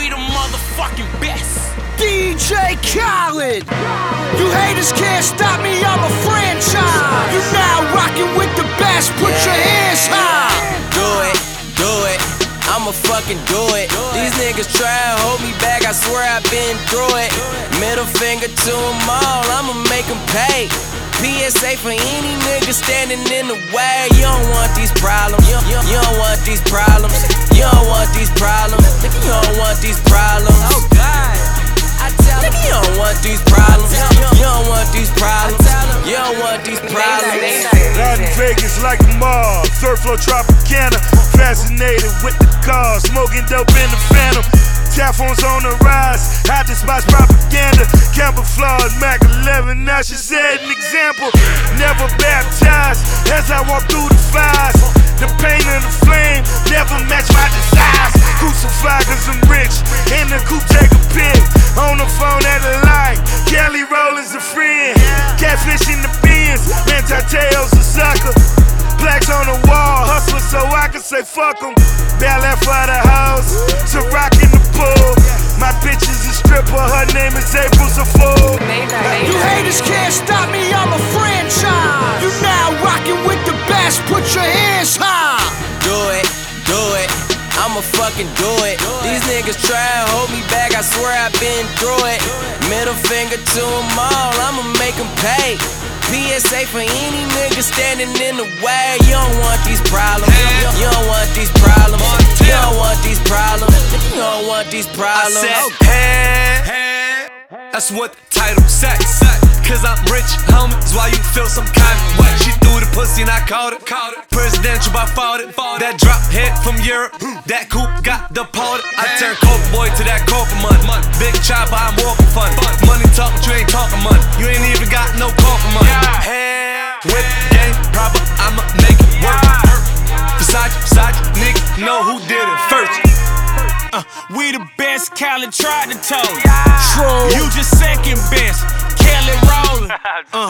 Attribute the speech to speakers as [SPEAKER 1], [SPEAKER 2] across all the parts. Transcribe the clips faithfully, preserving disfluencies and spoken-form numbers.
[SPEAKER 1] we the motherfucking best.
[SPEAKER 2] D J Khaled. You haters can't stop me, I'm a franchise. You now rocking with the best, put yeah. your hands high.
[SPEAKER 3] Do it, do it, I'ma fucking do it. These niggas try and hold me back, I swear I've been through it. Middle finger to them all, I'ma make them pay. P S A for any nigga standing in the way. You don't want these problems, you, you, you don't want these problems. You don't want these problems, you don't want these problems. Oh God, I tell them, you don't want these problems. You don't want these problems, you don't want these problems.
[SPEAKER 4] Out in Vegas like a mob, third floor Tropicana. Fascinated with the cars, smoking dope in the Phantom. Taphones on the rise, I despise propaganda. Camouflage, Mac eleven, now she set an example. Never baptized as I walk through the fires. The pain and the flame never match my desires. Crucified cause I'm rich, in the coupe take a pic. On the phone at the light, Kelly Rowland's a friend. Catfish in the bins, man Tatel's a sucker. Plaques on the wall, hustler so I can say fuck em. Ballet for the house, so rock in the pool. My bitch is a stripper, her name is April Fool.
[SPEAKER 2] You haters can't stop me, I'm a franchise. You now rocking with the best, put your hands high.
[SPEAKER 3] Do it, do it, I'ma fucking do it. These niggas try and hold me back, I swear I've been through it. Middle finger to them all, I'ma make them pay. P S A for any nigga standing in the way. You don't want these problems, you, you don't want these problems. You don't want these problems, you don't want these problems.
[SPEAKER 5] I said, hey, hey, that's what the title says. Cause I'm rich, homie, that's why you feel some kind of way. She threw the pussy and I caught it. Presidential by fault it. That drop head from Europe, that coupe got deported. I turned coke boy to that coke for money. Big chopper, I'm walking funny. Money talk, but you ain't talking money. You ain't even got no call for money. With game proper, I'ma make it work. Versace, Versace, nigga, know who did it first.
[SPEAKER 1] Uh, we the best, Khaled tried to tell you.
[SPEAKER 2] True.
[SPEAKER 1] You just second best, Khaled rollin'. Uh,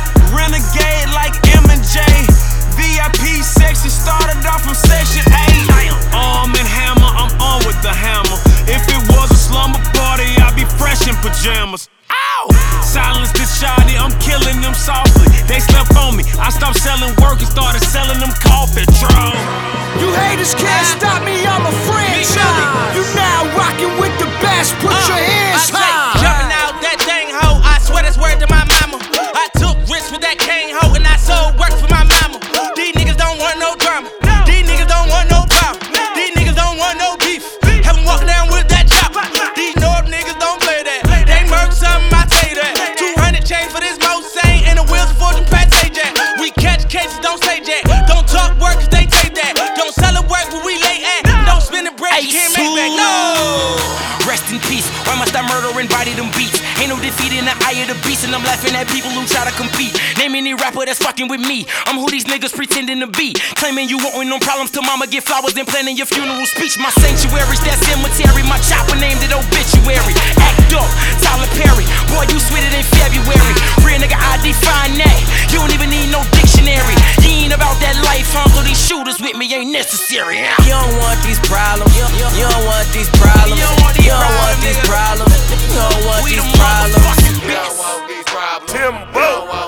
[SPEAKER 1] renegade like M and J. V I P section started off from section eight. Arm and hammer, I'm on with the hammer. If it was a slumber party, I'd be fresh in pajamas. Ow! Silence the shoddy, I'm killing them softly. They slept on me, I stopped selling work and started selling them coffee trolls.
[SPEAKER 2] You haters can't stop me, I'm a franchise. You now rocking with the best, put
[SPEAKER 3] uh,
[SPEAKER 2] your hands
[SPEAKER 3] I
[SPEAKER 2] high.
[SPEAKER 3] Jumping out that dang hoe, I swear that's word to my mama. I took risks with that cane hoe and I sold work for my mama. These niggas don't want no drama, these niggas don't want no problem. These niggas don't want no beef, have them walking down with that chopper. These North niggas don't play that, they murk something, I tell you that. Two hundred chains for this Mosaic and the wheels of fortune Pat say Jack. We catch cases, don't say Jack. Don't talk work cause they take that. Don't sell it work where we lay at. Don't spend the bread, you can't make back. No.
[SPEAKER 1] Rest in peace, why must I murder and body them beats? Ain't no defeat in the eye of the beast, and I'm laughing at people who try to compete. Name any rapper that's fucking with me, I'm who these niggas pretending to be. Claiming you wantin' no problems till mama get flowers, then planning your funeral speech. My sanctuary's that cemetery, my chopper named it obituary. Act up, Tyler Perry, boy you sweeter than February. Real nigga I define that, you don't even need no dictionary. You ain't about that life, huh? So these shooters with me ain't necessary.
[SPEAKER 3] You don't want these problems, you, you don't want these problems. You don't want these problems, you don't want these problems.
[SPEAKER 4] You don't want these problems. Timbo,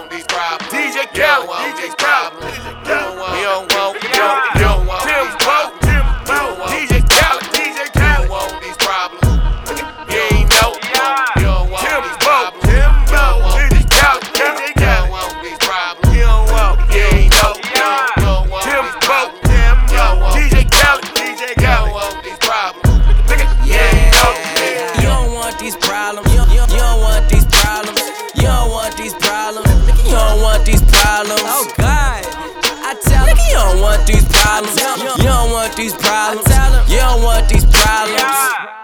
[SPEAKER 4] D J Khaled, D J Khaled. You don't want, you don't want Timbo, Timbo, D J Khaled, D J Khaled. You don't want these problems. You ain't know. You don't want these problems. Timbo, D J Khaled, D J Khaled. You don't want these problems. You don't want, you ain't know. You don't want Timbo, Timbo, D J Khaled, D J Khaled. You don't want these problems. You ain't know.
[SPEAKER 3] You don't want these problems. You, you, you don't want these problems. You don't want these problems. You don't want these problems. Oh God, I tell you, you don't want these problems. You don't want these problems. You don't want these problems.